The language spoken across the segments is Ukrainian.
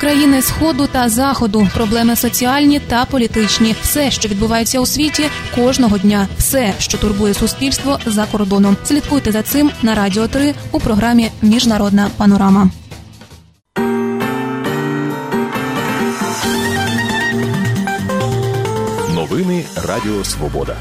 Країни Сходу та Заходу, проблеми соціальні та політичні. Все, що відбувається у світі кожного дня. Все, що турбує суспільство за кордоном. Слідкуйте за цим на Радіо 3 у програмі «Міжнародна панорама». Новини Радіо Свобода.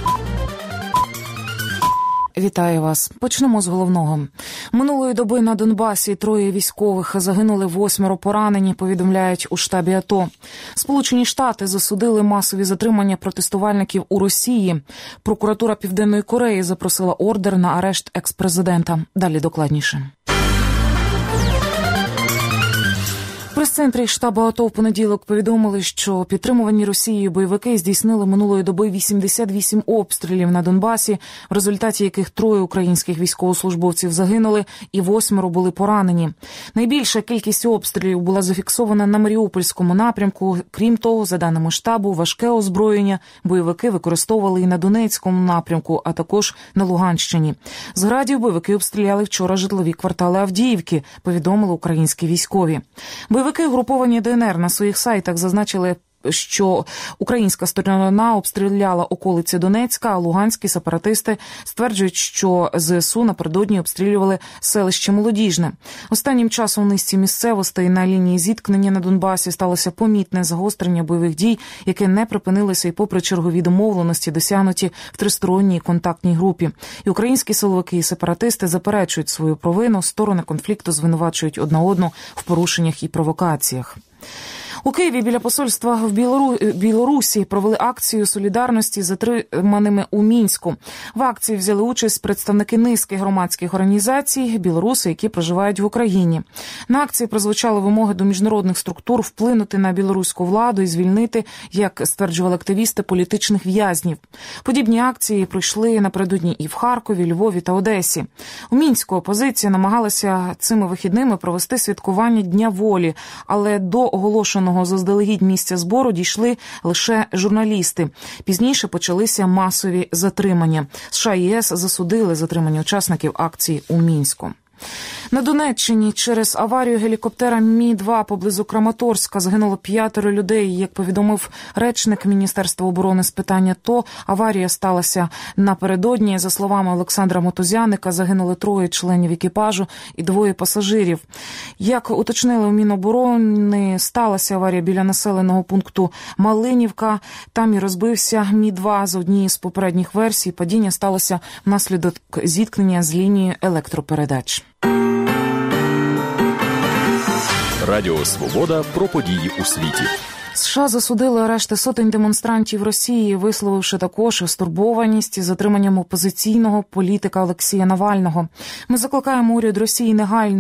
Вітаю вас. Почнемо з головного. Минулої доби на Донбасі 3 військових загинули, 8 поранені, повідомляють у штабі АТО. Сполучені Штати засудили масові затримання протестувальників у Росії. Прокуратура Південної Кореї запросила ордер на арешт екс-президента. Далі докладніше. В прес-центрі штабу АТО в понеділок повідомили, що підтримувані Росією бойовики здійснили минулої доби 88 обстрілів на Донбасі, в результаті яких 3 українських військовослужбовців загинули і 8 були поранені. Найбільша кількість обстрілів була зафіксована на Маріупольському напрямку. Крім того, за даними штабу, важке озброєння бойовики використовували і на Донецькому напрямку, а також на Луганщині. З градів бойовики обстріляли вчора житлові квартали Авдіївки, повідомили українські військові. Бойовики угруповані ДНР на своїх сайтах зазначили, що українська сторона обстріляла околиці Донецька, а луганські сепаратисти стверджують, що ЗСУ напередодні обстрілювали селище Молодіжне. Останнім часом в низці місцевостей на лінії зіткнення на Донбасі сталося помітне загострення бойових дій, яке не припинилося і попри чергові домовленості, досягнуті в тристоронній контактній групі. І українські силовики і сепаратисти заперечують свою провину, сторони конфлікту звинувачують одна одну в порушеннях і провокаціях. У Києві біля посольства в Білорусі провели акцію солідарності з затриманими у Мінську. В акції взяли участь представники низки громадських організацій, білоруси, які проживають в Україні. На акції прозвучали вимоги до міжнародних структур вплинути на білоруську владу і звільнити, як стверджували активісти, політичних в'язнів. Подібні акції пройшли напередодні і в Харкові, Львові та Одесі. У Мінську опозиція намагалася цими вихідними провести святкування Дня волі, але до оголошеного заздалегідь місця збору дійшли лише журналісти. Пізніше почалися масові затримання. США і ЄС засудили затримання учасників акції у Мінську. На Донеччині через аварію гелікоптера Мі-2 поблизу Краматорська загинуло 5 людей. Як повідомив речник Міністерства оборони з питань АТО, аварія сталася напередодні. За словами Олександра Мотузяника, загинули 3 членів екіпажу і 2 пасажирів. Як уточнили у Міноборони, сталася аварія біля населеного пункту Малинівка. Там і розбився Мі-2. За однією з попередніх версій, падіння сталося внаслідок зіткнення з лінією електропередач. Радіо Свобода про події у світі. США засудили арешти сотень демонстрантів Росії, висловивши також стурбованість затриманням опозиційного політика Олексія Навального. Ми закликаємо уряд Росії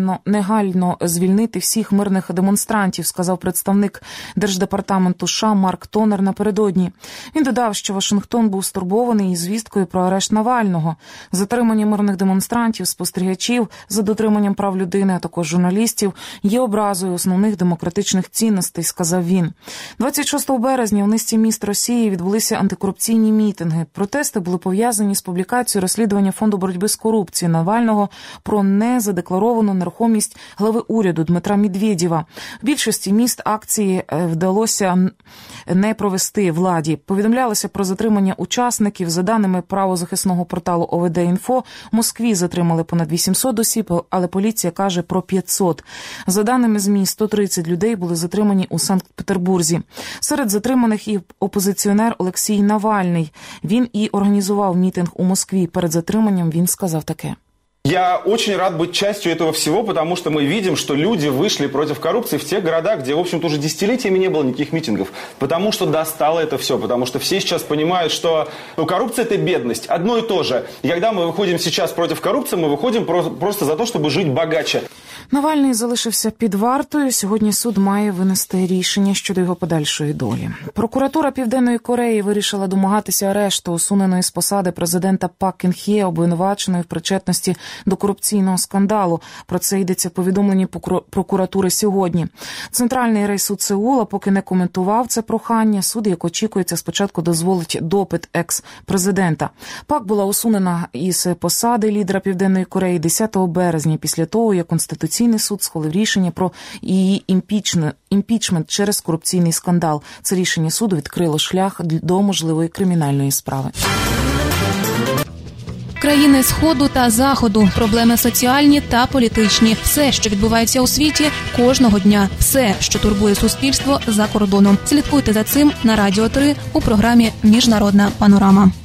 негайно звільнити всіх мирних демонстрантів, сказав представник Держдепартаменту США Марк Тонер напередодні. Він додав, що Вашингтон був стурбований із звісткою про арешт Навального. Затримання мирних демонстрантів, спостерігачів за дотриманням прав людини, а також журналістів є образою основних демократичних цінностей, сказав він. 26 березня в низці міст Росії відбулися антикорупційні мітинги. Протести були пов'язані з публікацією розслідування Фонду боротьби з корупцією Навального про незадекларовану нерухомість глави уряду Дмитра Медведєва. В більшості міст акції вдалося не провести владі. Повідомлялося про затримання учасників. За даними правозахисного порталу ОВД-Інфо, в Москві затримали понад 800 осіб, але поліція каже про 500. За даними ЗМІ, 130 людей були затримані у Санкт-Петербурзі. Серед затриманих і опозиціонер Олексій Навальний. Він і організував мітинг у Москві. Перед затриманням він сказав таке. Я очень рад быть частью этого всего, потому что мы видим, что люди вышли против коррупции в тех городах, где, в общем-то, уже десятилетиями не было никаких митингов. Потому что достало это все. Потому что все сейчас понимают, что коррупция – это бедность. Одно и то же. И когда мы выходим сейчас против коррупции, мы выходим просто за то, чтобы жить богаче. Навальний залишився під вартою. Сьогодні суд має винести рішення щодо його подальшої долі. Прокуратура Південної Кореї вирішила домагатися арешту усуненої з посади президента Пак Кін Хє, обвинуваченої в причетності до корупційного скандалу. Про це йдеться в повідомленні прокуратури сьогодні. Центральний райсуд Сеула поки не коментував це прохання. Суд, як очікується, спочатку дозволить допит екс-президента. Пак була усунена із посади лідера Південної Кореї 10 березня, після того, як Конституційний Конституційний суд схвалив рішення про її імпічмент через корупційний скандал. Це рішення суду відкрило шлях до можливої кримінальної справи. Країни Сходу та Заходу, проблеми соціальні та політичні. Все, що відбувається у світі кожного дня. Все, що турбує суспільство за кордоном. Слідкуйте за цим на Радіо 3 у програмі «Міжнародна панорама».